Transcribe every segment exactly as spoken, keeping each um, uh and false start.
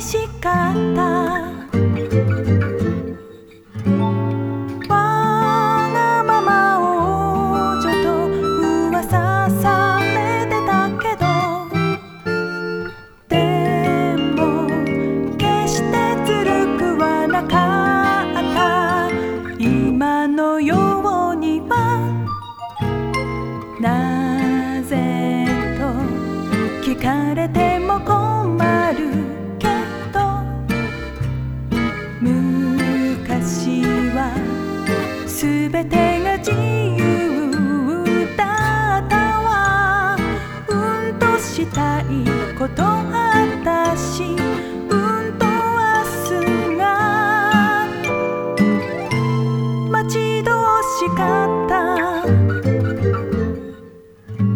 寂しかったわがまま王女と噂されてたけどでも決してずるくはなかった今のようにはなぜと聞かれても困るけど昔はすべてが自由だったわうんとしたいことあったしうんと明日が待ち遠しかった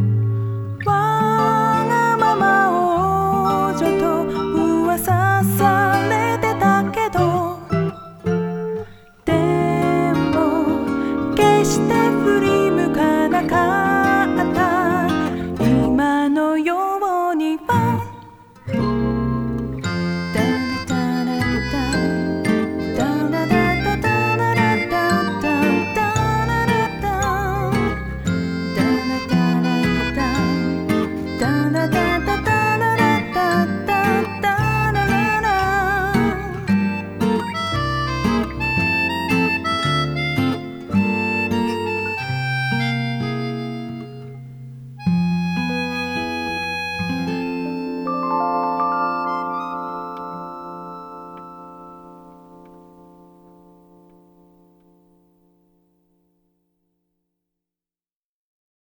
わがまま王女と噂さ